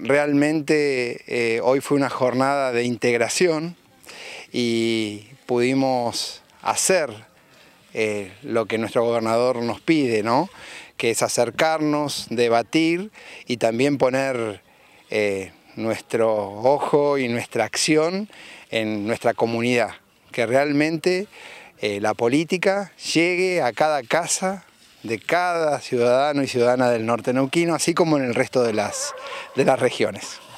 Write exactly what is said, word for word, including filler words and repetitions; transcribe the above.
realmente eh, hoy fue una jornada de integración y pudimos hacer eh, lo que nuestro gobernador nos pide, ¿no? Que es acercarnos, debatir y también poner eh, nuestro ojo y nuestra acción en nuestra comunidad, que realmente eh, la política llegue a cada casa de cada ciudadano y ciudadana del norte neuquino, así como en el resto de las, de las regiones.